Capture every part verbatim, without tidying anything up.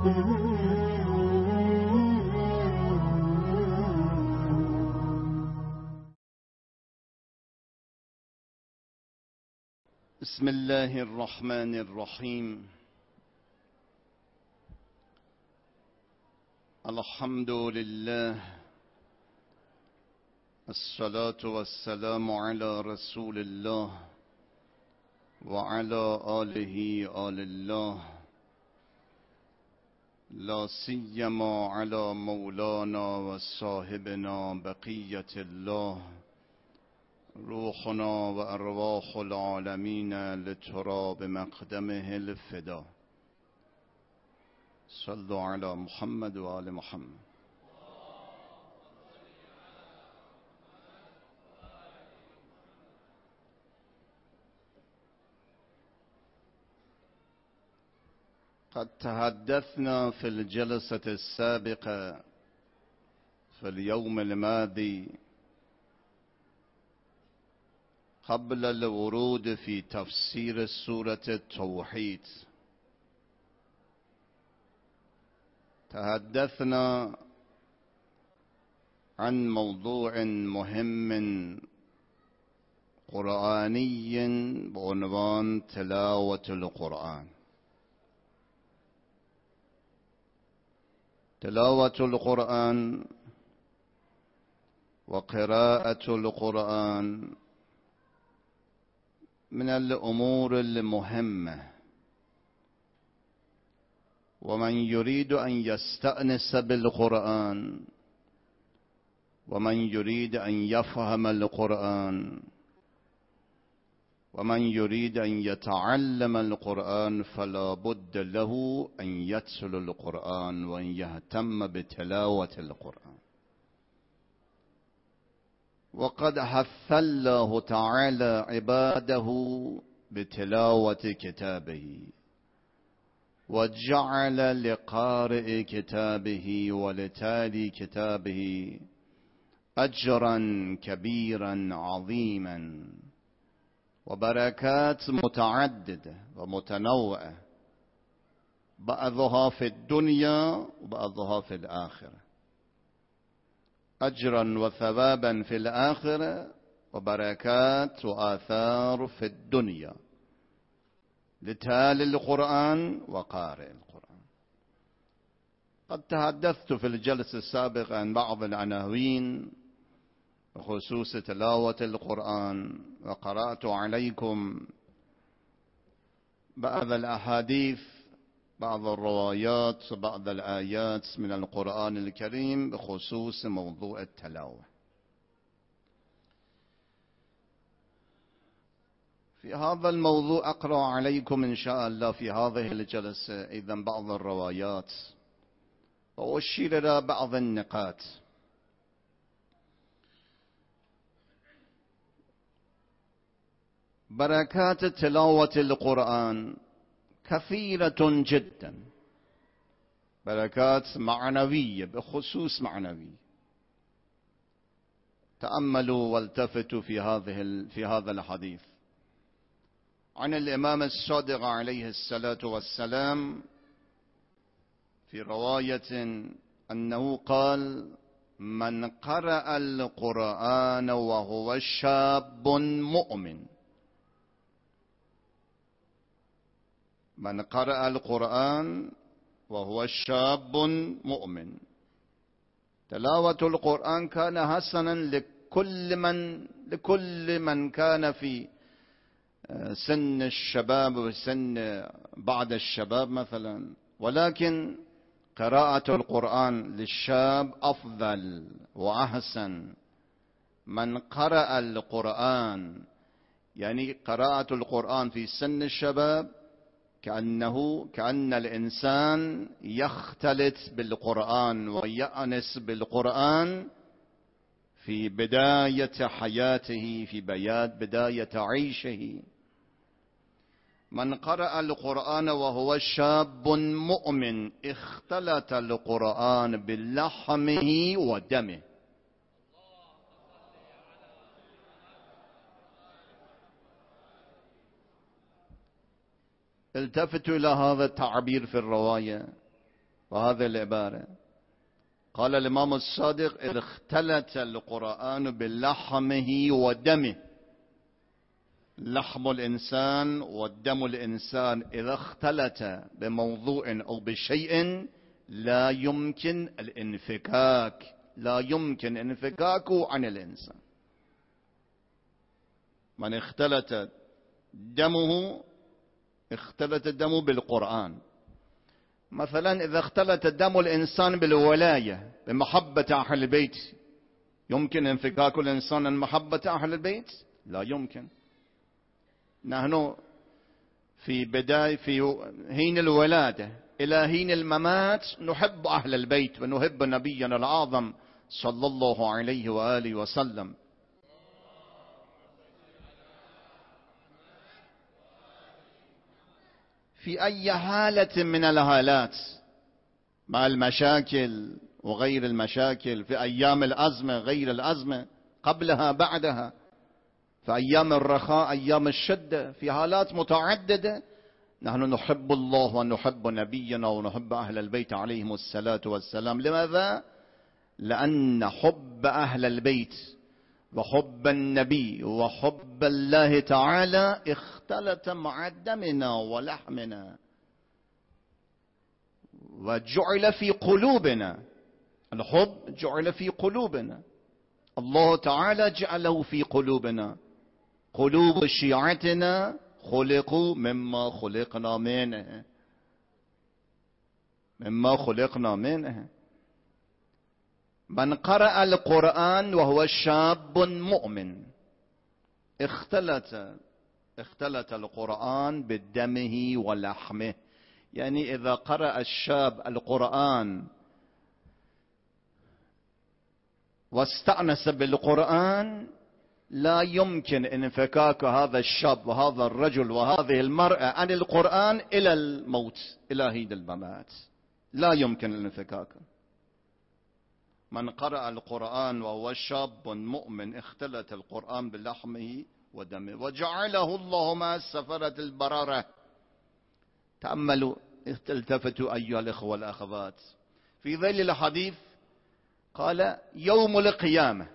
بسم الله الرحمن الرحيم. الحمد لله، الصلاة والسلام على رسول الله وعلى آله آل الله، لا سيما على مولانا وصاحبنا بقية الله، روحنا وأرواح العالمين لتراب مقدمه الفدا. صلوا على محمد وآل محمد. قد تحدثنا في الجلسة السابقة في اليوم الماضي قبل الورود في تفسير سورة التوحيد، تحدثنا عن موضوع مهم قرآني بعنوان تلاوة القرآن. تلاوة القرآن وقراءة القرآن من الأمور المهمة، ومن يريد أن يستأنس بالقرآن ومن يريد أن يفهم القرآن ومن يريد أن يتعلم القرآن فلا بد له أن يتلو القرآن وأن يهتم بتلاوة القرآن. وقد حث الله تعالى عباده بتلاوة كتابه، وجعل لقارئ كتابه ولتالي كتابه أجرا كبيرا عظيما وبركات متعددة ومتنوعة، بعضها في الدنيا وبعضها في الآخرة، أجرا وثوابا في الآخرة وبركات وآثار في الدنيا لتالي القرآن وقارئ القرآن. قد تحدثت في الجلسة السابقة عن بعض العناوين بخصوص تلاوة القرآن، وقرأت عليكم بعض الأحاديث، بعض الروايات، بعض الآيات من القرآن الكريم بخصوص موضوع التلاوة. في هذا الموضوع أقرأ عليكم إن شاء الله في هذه الجلسة إذن بعض الروايات وأشير إلى بعض النقاط. بركات تلاوة القرآن كثيرة جدا، بركات معنوية بخصوص معنوي. تأملوا والتفتوا في هذه في هذا الحديث عن الإمام الصادق عليه الصلاة والسلام في رواية أنه قال: من قرأ القرآن وهو شاب مؤمن، من قرأ القرآن وهو شاب مؤمن. تلاوة القرآن كان حسنا لكل من لكل من كان في سن الشباب وسن بعد الشباب مثلا، ولكن قراءة القرآن للشاب أفضل وأحسن. من قرأ القرآن يعني قراءة القرآن في سن الشباب كأنه كأن الإنسان يختلط بالقرآن ويأنس بالقرآن في بداية حياته، في بداية عيشه. من قرأ القرآن وهو شاب مؤمن اختلط القرآن بلحمه ودمه. التفتوا إلى هذا التعبير في الرواية: وهذه العبارة قال الإمام الصادق: إذ اختلت القرآن بلحمه ودمه. لحم الإنسان ودم الإنسان إذا اختلت بموضوع أو بشيء لا يمكن الانفكاك، لا يمكن انفكاكه عن الإنسان. من اختلت دمه اختلت دمه بالقرآن. مثلا إذا اختلت دم الإنسان بالولاية بمحبة أهل البيت، يمكن انفكاك الإنسان من محبة أهل البيت؟ لا يمكن. نحن في بداية في حين الولادة إلى حين الممات نحب أهل البيت ونحب نبينا الأعظم صلى الله عليه وآله وسلم. في أي حالة من الحالات، مع المشاكل وغير المشاكل، في أيام الأزمة غير الأزمة، قبلها بعدها، في أيام الرخاء أيام الشدة، في حالات متعددة نحن نحب الله ونحب نبينا ونحب أهل البيت عليهم الصلاة والسلام. لماذا؟ لأن حب أهل البيت وحب النبي وحب الله تعالى اختلط مع دمنا ولحمنا وجعل في قلوبنا. الحب جعل في قلوبنا، الله تعالى جعله في قلوبنا. قلوب شيعتنا خلقوا مما خلقنا منه، مما خلقنا منه. من قرأ القرآن وهو شاب مؤمن اختلط اختلط القرآن بدمه ولحمه. يعني إذا قرأ الشاب القرآن واستأنس بالقرآن لا يمكن انفكاك هذا الشاب وهذا الرجل وهذه المرأة عن القرآن إلى الموت، إلى حين الممات، لا يمكن الانفكاك. من قرأ القرآن وهو شاب مؤمن اختلط القرآن بلحمه ودمه وجعله الله مع السفرة البررة. تأملوا، التفتوا أيها الإخوة والأخوات في ذيل الحديث، قال يوم القيامة.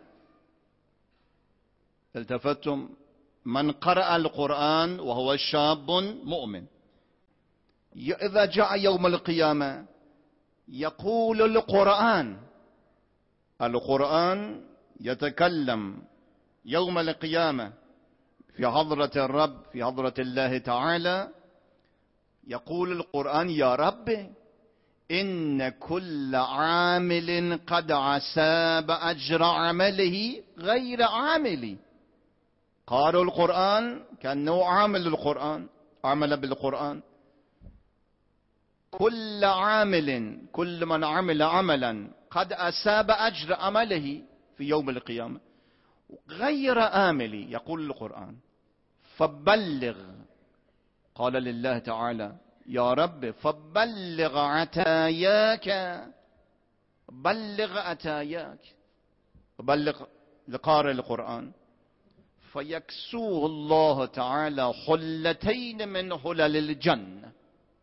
التفتم، من قرأ القرآن وهو شاب مؤمن، إذا جاء يوم القيامة يقول القرآن القرآن يتكلم يوم القيامة في حضرة الرب، في حضرة الله تعالى، يقول القرآن: يا رب إن كل عامل قد عساب أجر عمله غير عاملي. قالوا القرآن كأنه عامل القرآن، عمل بالقرآن. كل عامل، كل من عمل عملا قد أساب أجر عمله في يوم القيامة غير آملي، يقول القرآن. فبلغ، قال لله تعالى: يا رب فبلغ عتاياك، بلغ عتاياك، بلغ لقارئ القرآن. فيكسوه الله تعالى حلتين من حلل الجنة،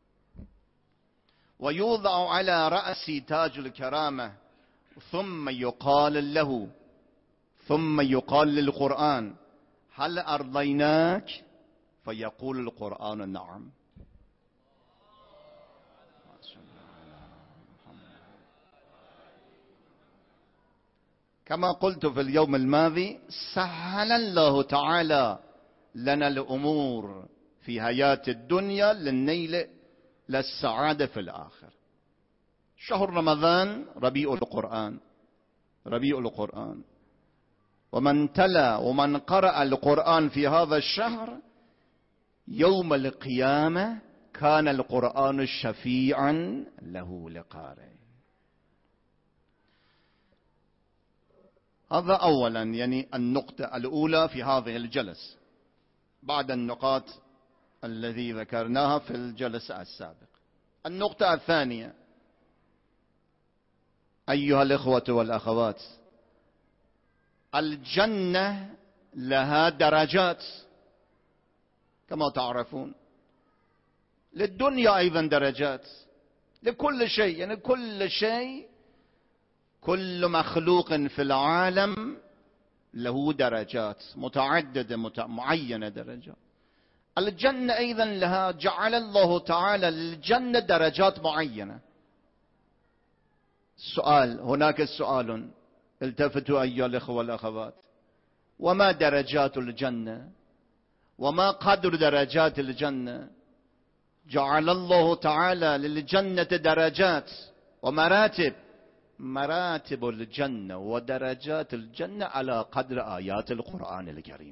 ويوضع على رأسي تاج الكرامة، ثم يقال له ثم يقال للقرآن: هل أرضيناك؟ فيقول القرآن: نعم. كما قلت في اليوم الماضي، سهل الله تعالى لنا الأمور في حياة الدنيا للنيل للسعادة في الآخر. شهر رمضان ربيع القرآن، ربيع القرآن، ومن تلا ومن قرأ القرآن في هذا الشهر يوم القيامة كان القرآن شفيعا له لقارئ. هذا أولا، يعني النقطة الأولى في هذه الجلسة بعد النقاط الذي ذكرناها في الجلسة السابقة. النقطة الثانية أيها الإخوة والأخوات، الجنة لها درجات كما تعرفون، للدنيا أيضا درجات. لكل شيء، يعني كل شيء، كل مخلوق في العالم له درجات متعددة مت... معينة درجات. الجنة أيضا لها، جعل الله تعالى للجنة درجات معينة. السؤال هناك سؤال، التفتوا أيها الأخوة والأخوات، وما درجات الجنة؟ وما قدر درجات الجنة؟ جعل الله تعالى للجنة درجات ومراتب. مراتب الجنة ودرجات الجنة على قدر آيات القرآن الكريم.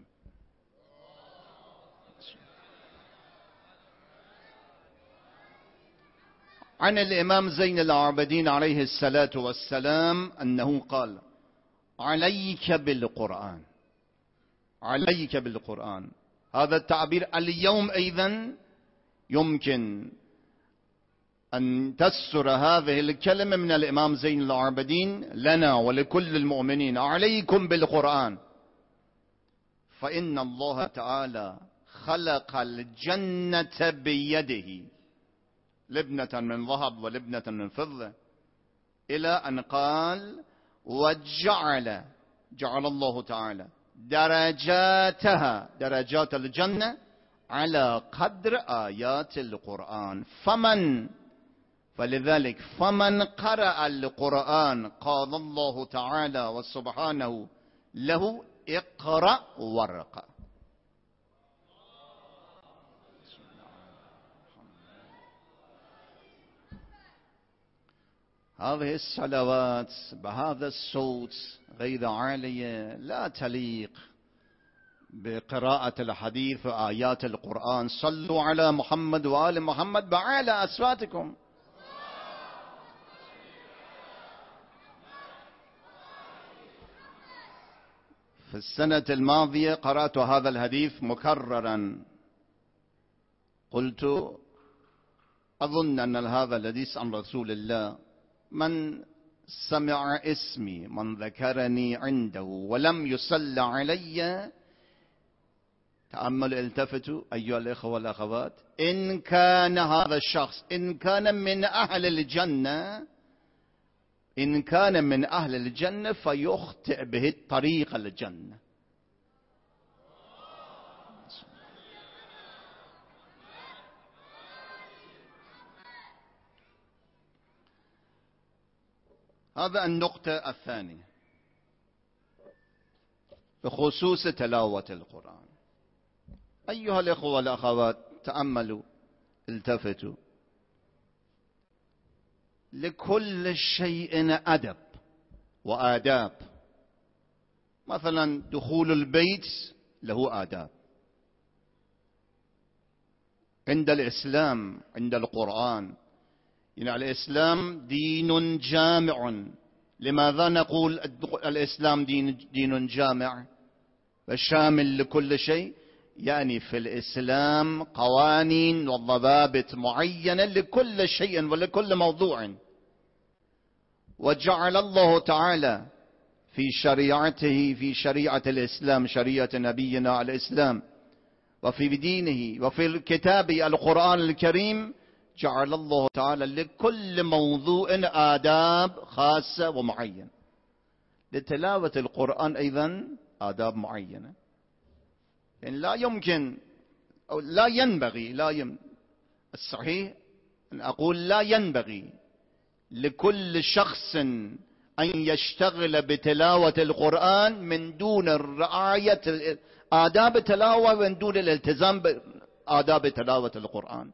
عن الإمام زين العابدين عليه الصلاة والسلام أنه قال: عليك بالقرآن، عليك بالقرآن. هذا التعبير اليوم أيضا يمكن أن تسر هذه الكلمة من الإمام زين العابدين لنا ولكل المؤمنين: عليكم بالقرآن، فإن الله تعالى خلق الجنة بيده، لبنة من ذهب ولبنة من فضة، إلى أن قال: وجعل، جعل الله تعالى درجاتها، درجات الجنة، على قدر آيات القرآن. فمن فلذلك فمن قرأ القرآن قال الله تعالى وسبحانه له: اقرأ وارقى. هذه الصلوات بهذا الصوت غير عالية لا تليق بقراءة الحديث وآيات القرآن. صلوا على محمد وآل محمد بأعلى أصواتكم. في السنة الماضية قرأت هذا الحديث مكررا، قلت: أظن أن هذا الحديث عن رسول الله: من سمع اسمي، من ذكرني عنده ولم يصلى علي، تأمل، التفتوا أيها الإخوة والأخوات، إن كان هذا الشخص إن كان من أهل الجنة، إن كان من أهل الجنة فيخطئ به طريق الجنة. هذا النقطة الثانية بخصوص تلاوة القرآن. أيها الإخوة والأخوات، تأملوا، التفتوا، لكل شيء أدب وآداب. مثلا دخول البيت له آداب عند الإسلام، عند القرآن. يعني الإسلام دين جامع. لماذا نقول الإسلام دين, دين جامع وشامل لكل شيء؟ يعني في الإسلام قوانين وضوابط معينة لكل شيء ولكل موضوع. وجعل الله تعالى في شريعته، في شريعة الإسلام، شريعة نبينا الإسلام، وفي دينه وفي الكتاب القرآن الكريم، جعل الله تعالى لكل موضوع آداب خاصة ومعينة. لتلاوة القرآن أيضا آداب معينة. يعني لا يمكن أو لا ينبغي لا يم الصحيح أن أقول لا ينبغي لكل شخص أن يشتغل بتلاوة القرآن من دون رعاية آداب التلاوة ومن دون الالتزام بآداب تلاوة القرآن.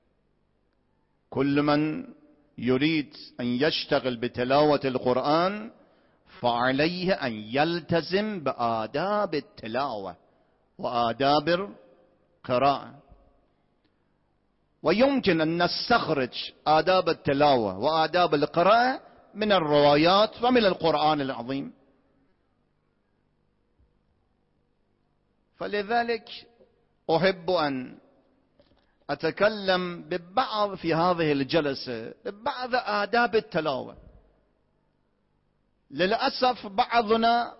كل من يريد أن يشتغل بتلاوة القرآن فعليه أن يلتزم بآداب التلاوة وآداب القراءة. ويمكن أن نستخرج آداب التلاوة وآداب القراءة من الروايات ومن القرآن العظيم. فلذلك أحب أن أتكلم ببعض في هذه الجلسة ببعض آداب التلاوة. للأسف بعضنا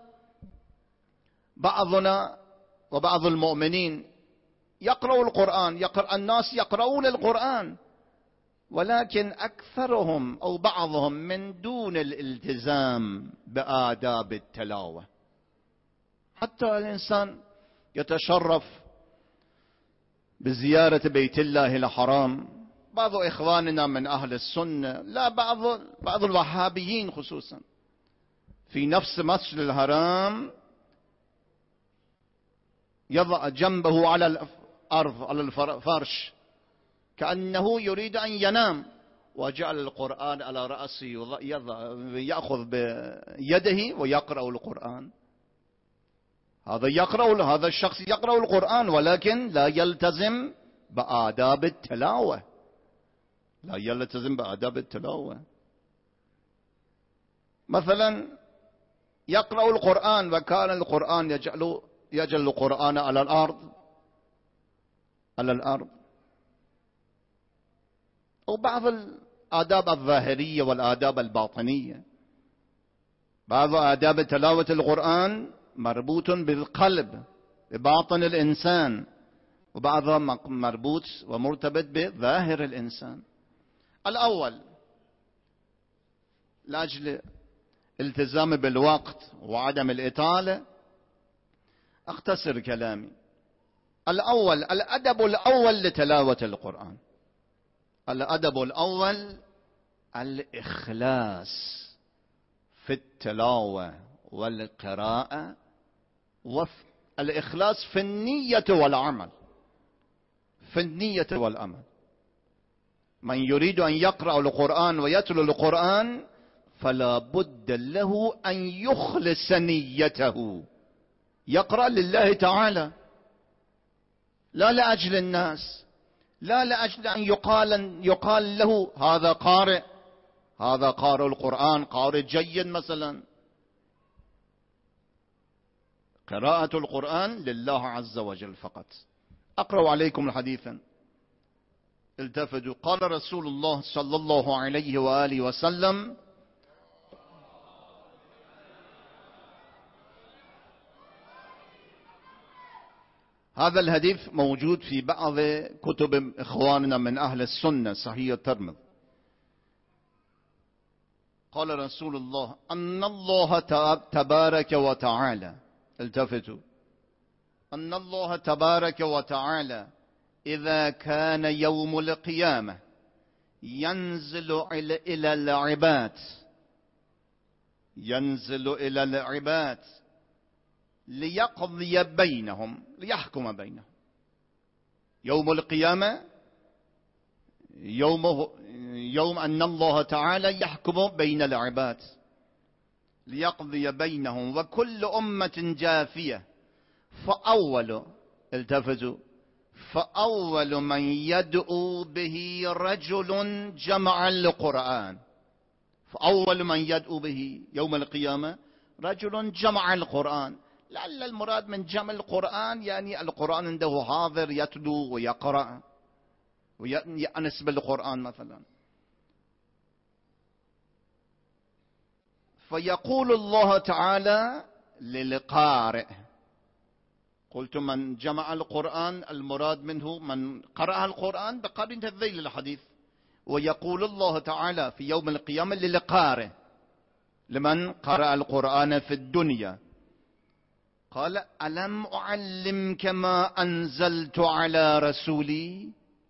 بعضنا وبعض المؤمنين يقرأوا القرآن، يقرأ الناس يقرؤون القرآن ولكن أكثرهم أو بعضهم من دون الالتزام بآداب التلاوة. حتى الإنسان يتشرف بزيارة بيت الله الحرام، بعض إخواننا من أهل السنة، لا بعض بعض الوهابيين خصوصا، في نفس مسجد الحرام يضع جنبه على الأرض على الفرش كأنه يريد أن ينام، وجعل القرآن على رأسه، يأخذ بيده ويقرأ القرآن. هذا يقرأ هذا الشخص يقرأ القرآن ولكن لا يلتزم بآداب التلاوة، لا يلتزم بآداب التلاوة. مثلا يقرأ القرآن وكان القرآن يجعل يجعل القرآن على الأرض على الأرض أو بعض الآداب الظاهرية والآداب الباطنية. بعض آداب تلاوة القرآن مربوط بالقلب بباطن الإنسان، وبعضها مربوط ومرتبط بظاهر الإنسان. الأول لأجل التزام بالوقت وعدم الإطالة أختصر كلامي. الأول الأدب الأول لتلاوة القرآن، الأدب الأول الإخلاص في التلاوة والقراءة، والإخلاص في النية والعمل، في النية والعمل. من يريد أن يقرأ القرآن ويتلو القرآن فلا بد له أن يخلص نيته، يقرأ لله تعالى لا لأجل الناس، لا لأجل أن يقال, يقال له هذا قارئ، هذا قارئ القرآن، قارئ جيد مثلا. قراءة القرآن لله عز وجل فقط. أقرأ عليكم الحديثا، التفتوا. قال رسول الله صلى الله عليه وآله وسلم: هذا الحديث موجود في بعض كتب إخواننا من أهل السنة، صحيح الترمذي. قال رسول الله: أن الله تبارك وتعالى، التفتوا، أن الله تبارك وتعالى إذا كان يوم القيامة ينزل إلى العباد ينزل إلى العباد ليقضي بينهم، ليحكم بينهم. يوم القيامة يوم, يوم أن الله تعالى يحكم بين العباد ليقضي بينهم، وكل أمة جاثية. فأول، التفتوا، فأول من يدعو به رجل جمع القرآن. فأول من يدعو به يوم القيامة رجل جمع القرآن. لعل المراد من جمع القرآن يعني القرآن عنده حاضر يتلو ويقرأ ويأنس بالقرآن مثلا. فيقول الله تعالى للقارئ، قلت من جمع القرآن المراد منه من قرأ القرآن بقدر الذيل الحديث. ويقول الله تعالى في يوم القيامة للقارئ، لمن قرأ القرآن في الدنيا، قال: ألم أعلمك ما أنزلت على رسولي؟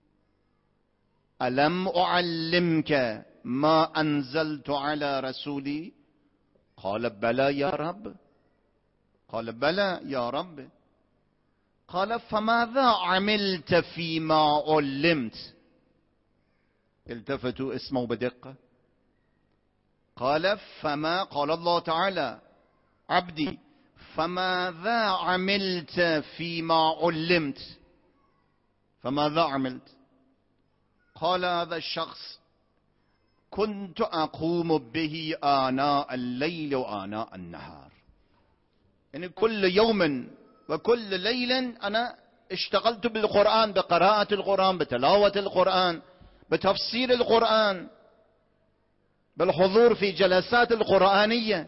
ألم أعلمك ما أنزلت على رسولي؟ قال: بلى يا رب. قال: بلى يا رب. قال: فماذا عملت فيما علمت؟ التفتوا اسمعوا بدقة. قال: فما قال الله تعالى: عبدي فماذا عملت فيما علمت؟ فماذا عملت؟ قال هذا الشخص: كنت أقوم به آناء الليل وآناء النهار. يعني كل يوم وكل ليل أنا اشتغلت بالقرآن، بقراءة القرآن، بتلاوة القرآن، بتفسير القرآن، بالحضور في جلسات القرآنية.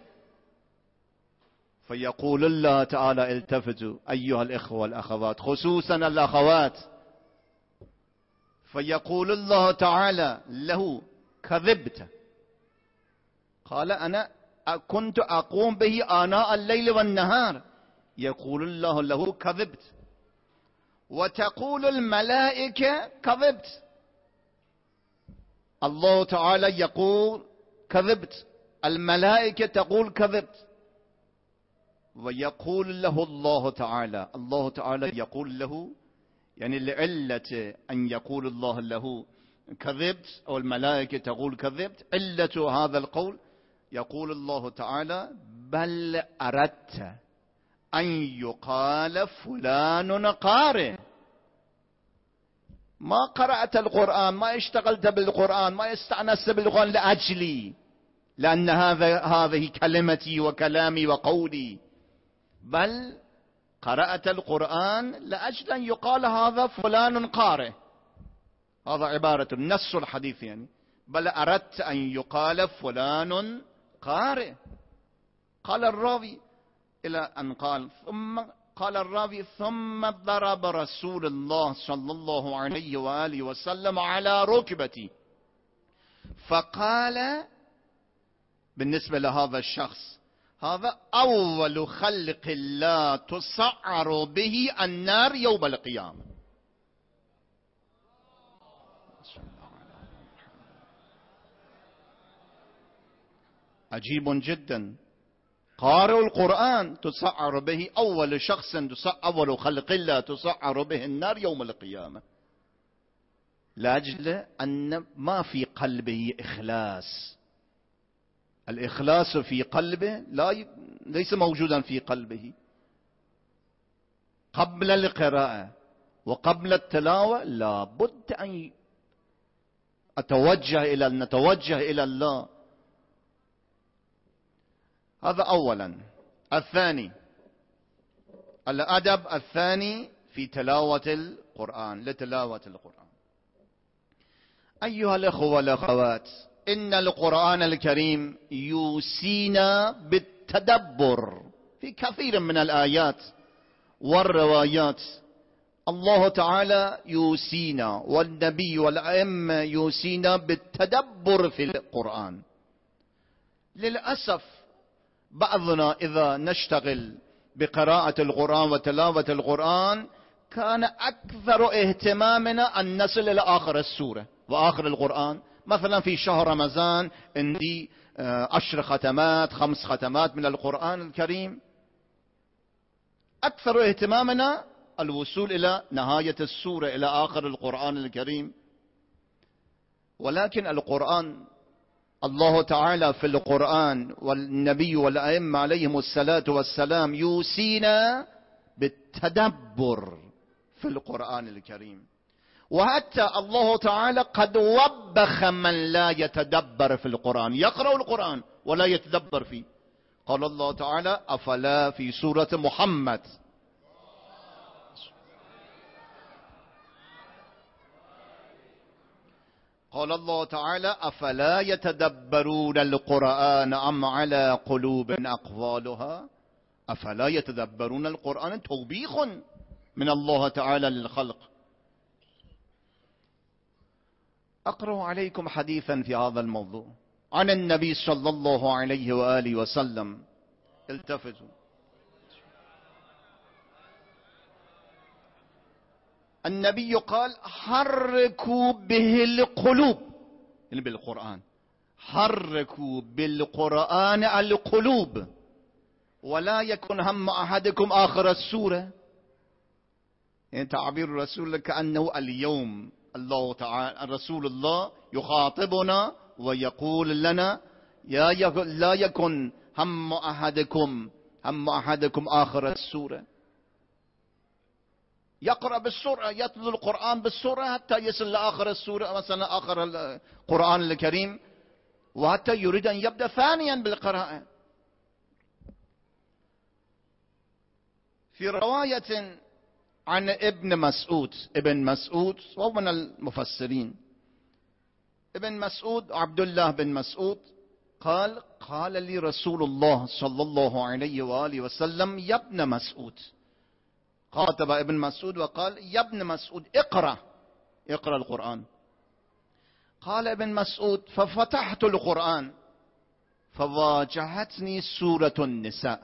فيقول الله تعالى: التفتوا أيها الإخوة والأخوات، خصوصا الأخوات، فيقول الله تعالى له كذبت. قال أنا كنت أقوم به آناء الليل والنهار. يقول الله له كذبت. وتقول الملائكة كذبت. الله تعالى يقول كذبت، الملائكة تقول كذبت. ويقول له الله تعالى، الله تعالى يقول له، يعني لعلة أن يقول الله له كذبت أو الملائكة تقول كذبت، علة هذا القول يقول الله تعالى بل أردت أن يقال فلان قارئ. ما قرأت القرآن، ما اشتغلت بالقرآن، ما استأنست بالقرآن لأجلي، لأن هذا هذه كلمتي وكلامي وقولي، بل قرأت القرآن لأجل أن يقال هذا فلان قارئ. هذا عبارة نص الحديث، يعني بل أردت أن يقال فلان قارئ. قال الراوي إلى أن قال ثم قال الراوي ثم ضرب رسول الله صلى الله عليه وآله وسلم على ركبتي فقال بالنسبة لهذا الشخص هذا أول خلق الله تسعر به النار يوم القيامة. عجيب جدا. قارئ القرآن تسعر به، أول شخص أول خلق الله تسعر به النار يوم القيامة، لأجل أن ما في قلبه إخلاص. الإخلاص في قلبه لا ي... ليس موجودا في قلبه. قبل القراءة وقبل التلاوة لا بد أن أتوجه إلى نتوجه إلى الله. هذا أولا. الثاني الأدب الثاني في تلاوة القرآن، لتلاوة القرآن. أيها الأخوة والأخوات، إن القرآن الكريم يوصينا بالتدبر في كثير من الآيات والروايات. الله تعالى يوصينا والنبي والأئمة يوصينا بالتدبر في القرآن. للأسف بعضنا إذا نشتغل بقراءة القرآن وتلاوة القرآن كان أكثر اهتمامنا أن نصل إلى آخر السورة وآخر القرآن. مثلا في شهر رمضان عندي عشر ختمات، خمس ختمات من القرآن الكريم، أكثر اهتمامنا الوصول إلى نهاية السورة، إلى آخر القرآن الكريم. ولكن القرآن الله تعالى في القرآن والنبي والأئمة عليهم الصلاة والسلام يوصينا بالتدبر في القرآن الكريم. وحتى الله تعالى قد وبخ من لا يتدبر في القرآن، يقرأ القرآن ولا يتدبر فيه. قال الله تعالى أفلا في سورة محمد قال الله تعالى أفلا يتدبرون القرآن أم على قلوب أقفالها. أفلا يتدبرون القرآن توبيخ من الله تعالى للخلق. أقرأ عليكم حديثا في هذا الموضوع عن النبي صلى الله عليه وآله وسلم. التفتوا. النبي قال حركوا به القلوب، يعني بالقرآن، حركوا بالقرآن القلوب ولا يكن هم أحدكم آخر السورة. يعني تعبير الرسول كأنه اليوم الله تعالى رسول الله يخاطبنا ويقول لنا يا لا يكن هم أحدكم هم أحدكم آخر السورة. يقرأ بالسورة، يتلو القرآن بالسورة حتى يصل لآخر السورة، مثلا آخر القرآن الكريم، وحتى يريد أن يبدأ ثانيا بالقراءة. في رواية عن ابن مسعود، ابن مسعود وهو من المفسرين، ابن مسعود عبد الله بن مسعود قال قال لي رسول الله صلى الله عليه وآله وسلم يا ابن مسعود، خاطب ابن مسعود وقال يا ابن مسعود اقرأ اقرأ القرآن. قال ابن مسعود ففتحت القرآن فواجهتني سورة النساء،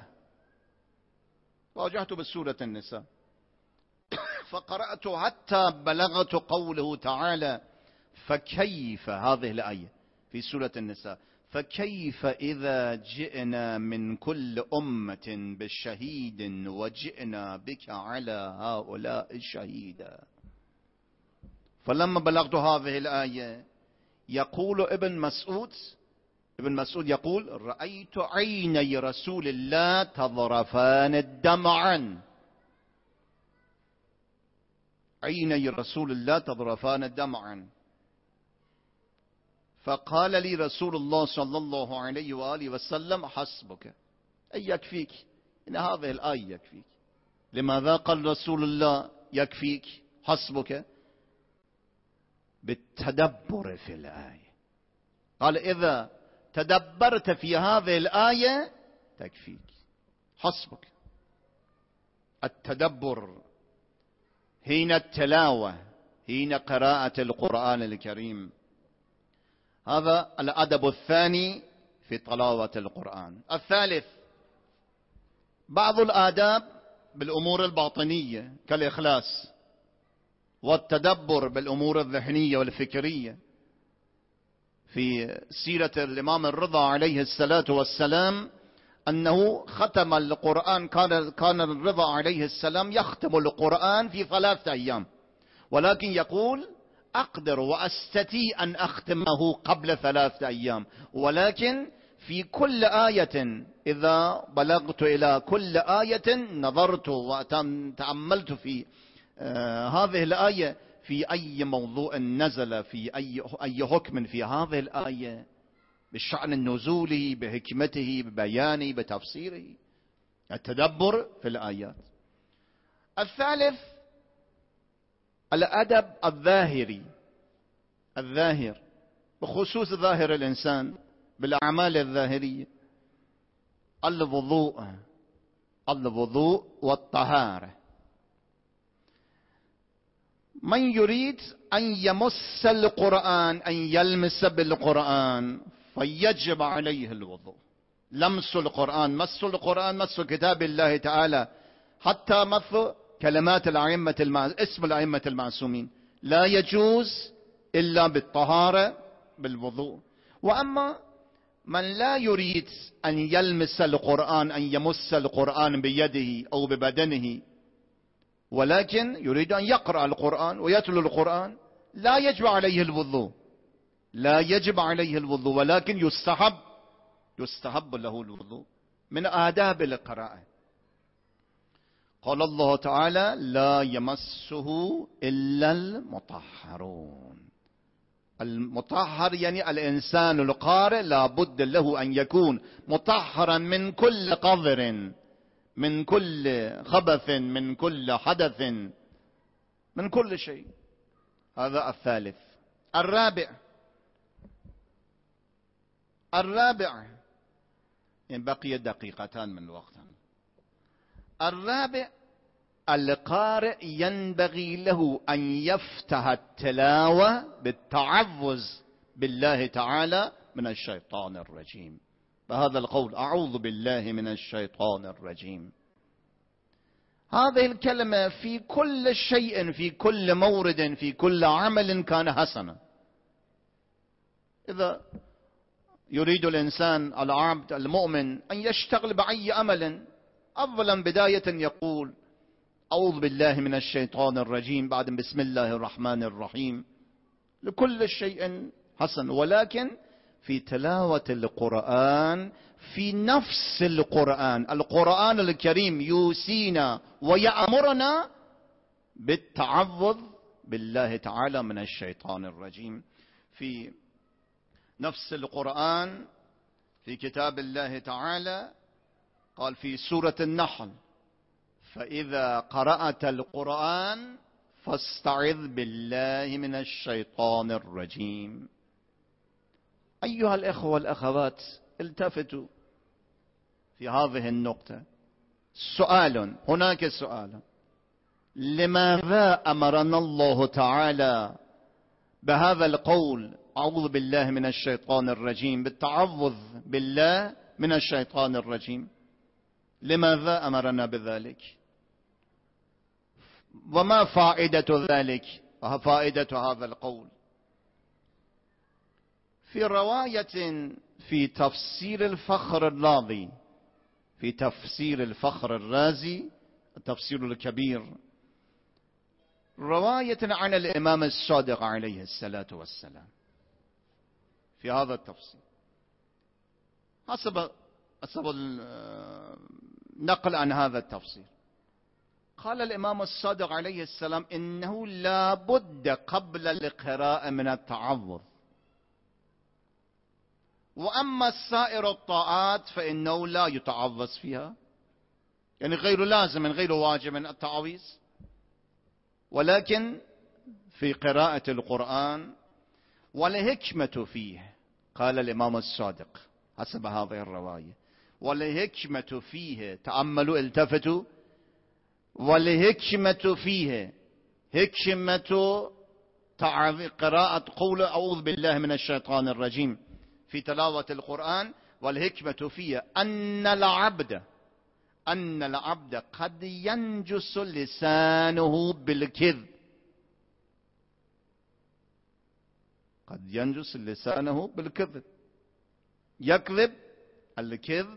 واجهت بسورة النساء فقرأت حتى بلغت قوله تعالى فكيف، هذه الآية في سورة النساء، فكيف إذا جئنا من كل أمة بشهيد وجئنا بك على هؤلاء شهيدا. فلما بلغت هذه الآية يقول ابن مسعود ابن مسعود يقول رأيت عيني رسول الله تضرفان دمعا، عيني رسول الله تضرفان دمعا. فقال لي رسول الله صلى الله عليه وآله وسلم حسبك، أي يكفيك، إن هذه الآية يكفيك. لماذا قال رسول الله يكفيك حسبك؟ بالتدبر في الآية. قال إذا تدبرت في هذه الآية تكفيك، حسبك. التدبر حين التلاوة، حين قراءة القرآن الكريم، هذا الأدب الثاني في تلاوة القرآن. الثالث بعض الآداب بالأمور الباطنية كالإخلاص، والتدبر بالأمور الذهنية والفكرية. في سيرة الإمام الرضا عليه الصلاة والسلام أنه ختم القرآن، كان كان الرضا عليه السلام يختم القرآن في ثلاثة أيام، ولكن يقول أقدر وأستطيع أن أختمه قبل ثلاثة أيام، ولكن في كل آية إذا بلغت إلى كل آية نظرت وتأملت في آه هذه الآية في أي موضوع نزل، في أي أي حكم في هذه الآية، بالشأن النزولي، بحكمته، ببيانه، بتفسيره. التدبر في الآيات. الثالث الأدب الظاهري، الظاهر بخصوص ظاهر الإنسان بالأعمال الظاهرية، الوضوء الوضوء والطهارة. من يريد أن يمس القرآن، أن يلمس بالقرآن، فيجب عليه الوضوء. لمس القرآن، مس القرآن، مس كتاب الله تعالى، حتى مس كلمات الأئمة المع... اسم الأئمة المعصومين، لا يجوز إلا بالطهارة بالوضوء. وأما من لا يريد أن يلمس القرآن، أن يمس القرآن بيده أو ببدنه، ولكن يريد أن يقرأ القرآن ويتلو القرآن، لا يجب عليه الوضوء، لا يجب عليه الوضوء، ولكن يستحب يستحب له الوضوء من آداب القراءة. قال الله تعالى لا يمسه إلا المطهرون. المطهر يعني الإنسان القارئ لا بد له أن يكون مطهرا من كل قذر، من كل خبث، من كل حدث، من كل شيء. هذا الثالث. الرابع الرابع يعني بقي دقيقتان من الوقت. الرابع القارئ ينبغي له أن يفتح التلاوة بالتعوذ بالله تعالى من الشيطان الرجيم، بهذا القول أعوذ بالله من الشيطان الرجيم. هذه الكلمة في كل شيء، في كل مورد، في كل عمل كان حسنا. إذا يريد الإنسان العبد المؤمن أن يشتغل بأي عمل، أولا بداية يقول أعوذ بالله من الشيطان الرجيم، بعد بسم الله الرحمن الرحيم، لكل شيء حسن. ولكن في تلاوة القرآن، في نفس القرآن، القرآن الكريم يوصينا ويأمرنا بالتعوذ بالله تعالى من الشيطان الرجيم. في نفس القرآن في كتاب الله تعالى قال في سورة النحل فإذا قرأت القرآن فاستعذ بالله من الشيطان الرجيم. أيها الإخوة والأخوات التفتوا في هذه النقطة. سؤال، هناك سؤال، لماذا أمرنا الله تعالى بهذا القول أعوذ بالله من الشيطان الرجيم، بالتعوذ بالله من الشيطان الرجيم. لماذا أمرنا بذلك؟ وما فائدة ذلك؟ فائدة هذا القول في رواية في تفسير الفخر الرازي، في تفسير الفخر الرازي التفسير الكبير، رواية عن الإمام الصادق عليه الصلاة والسلام في هذا التفسير حسب حسب النقل عن هذا التفسير. قال الإمام الصادق عليه السلام إنه لا بد قبل القراءة من التعوذ، وأما سائر الطاعات فإنه لا يتعوذ فيها، يعني غير لازم غير واجب من التعويذ، ولكن في قراءة القرآن والحكمة فيه. قال الإمام الصادق حسب هذه الرواية والحكمة فيه، تأملوا التفتوا، والحكمة فيه حكمة قراءة قول أعوذ بالله من الشيطان الرجيم في تلاوة القرآن، والحكمة فيه أن العبد أن العبد قد ينجس لسانه بالكذب، قد ينجس لسانه بالكذب، يكذب، الكذب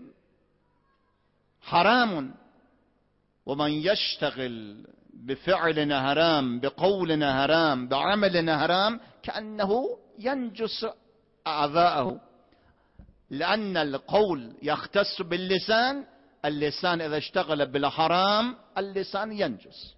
حرام، ومن يشتغل بفعل حرام بقول حرام بعمل حرام كأنه ينجس أعضاءه، لأن القول يختص باللسان، اللسان إذا اشتغل بالحرام اللسان ينجس،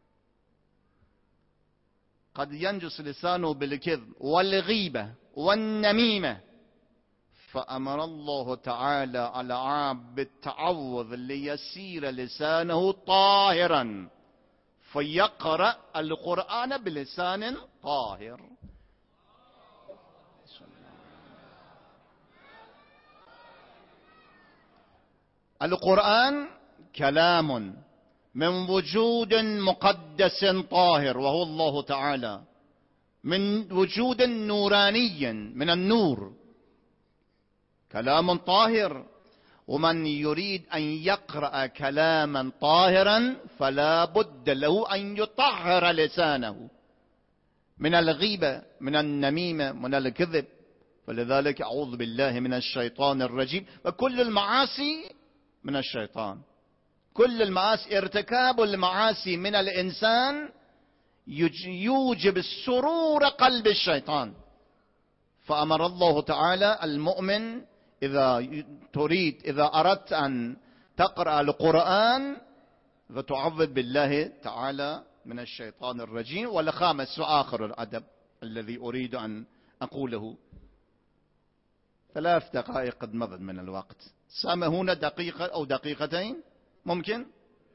قد ينجس لسانه بالكذب والغيبة والنميمة. فأمر الله تعالى على عبد بالتعوذ ليسير لسانه طاهرا فيقرأ القرآن بلسان طاهر. القرآن كلام من وجود مقدس طاهر وهو الله تعالى، من وجود نوراني من النور، كلام طاهر. ومن يريد أن يقرأ كلاما طاهرا فلا بد له أن يطهر لسانه من الغيبة من النميمة من الكذب. فلذلك أعوذ بالله من الشيطان الرجيم. وكل المعاصي من الشيطان، كل المعاصي، ارتكاب المعاصي من الإنسان يوجب السرور قلب الشيطان. فأمر الله تعالى المؤمن إذا تريد إذا أردت أن تقرأ القرآن فتعوذ بالله تعالى من الشيطان الرجيم. والخامس وآخر الأدب الذي أريد أن أقوله، ثلاث دقائق قد مضت من الوقت، سامحونا دقيقة أو دقيقتين ممكن.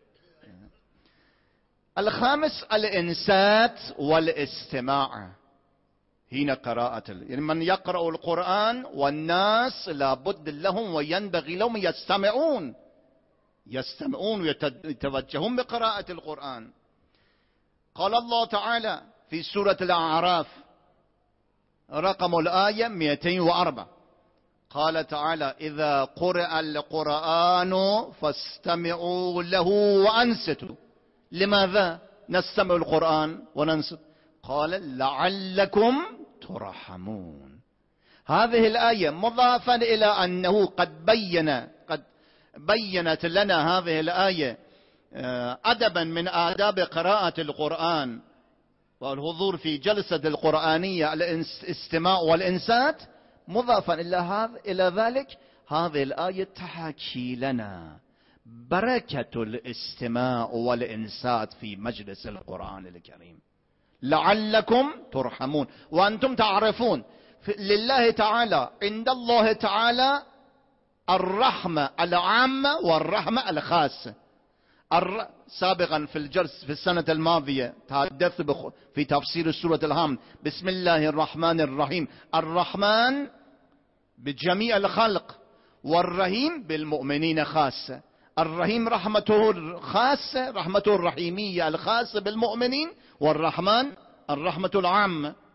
الخامس الإنسات والاستماع حين قراءة، يعني من يقرأ القرآن والناس لابد لهم وينبغي لهم يستمعون يستمعون ويتوجهون بقراءة القرآن. قال الله تعالى في سورة الأعراف رقم الآية مئتين وأربعة، قال تعالى إذا قرأ القرآن فاستمعوا له وأنصتوا. لماذا نستمع القرآن وننصت؟ قال لعلكم ترحمون. هذه الآية مضافا إلى أنه قد بين قد بينت لنا هذه الآية أدبا من آداب قراءة القرآن والحضور في جلسة القرآنية الاستماع والإنصات. مضافا إلى هذا إلى ذلك هذه الآية تحكي لنا بركة الاستماع والإنصات في مجلس القرآن الكريم، لعلكم ترحمون. وأنتم تعرفون لله تعالى عند الله تعالى الرحمة العامة والرحمة الخاصة. الر... سابقا في الجلسة في السنة الماضية تحدثت بخ... في تفسير سورة الهام بسم الله الرحمن الرحيم، الرحمن بجميع الخلق والرحيم بالمؤمنين خاصة. الرحيم رحمته الخاصة رحمته الرحيمية الخاصة بالمؤمنين، والرحمن الرحمة العامة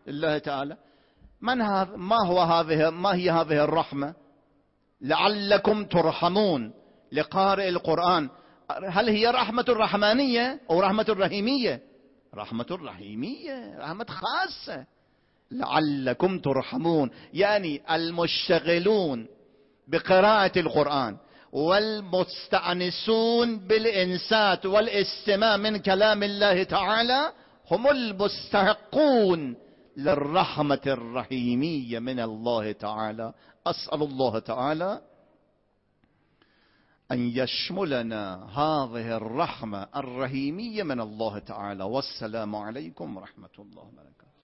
لله تعالى. من هذا؟ ما هو هذه ما هي هذه الرحمة؟ لعلكم ترحمون لقارئ القرآن. هل هي رحمة رحمانية أو رحمة رحيمية؟ رحمة رحيمية، رحمة خاصة. لعلكم ترحمون يعني المشتغلون بقراءة القرآن والمستأنسون بالإنسات والاستماع من كلام الله تعالى هم المستحقون للرحمة الرحيمية من الله تعالى. أسأل الله تعالى أن يشملنا هذه الرحمة الرحيمية من الله تعالى. والسلام عليكم ورحمة الله وبركاته.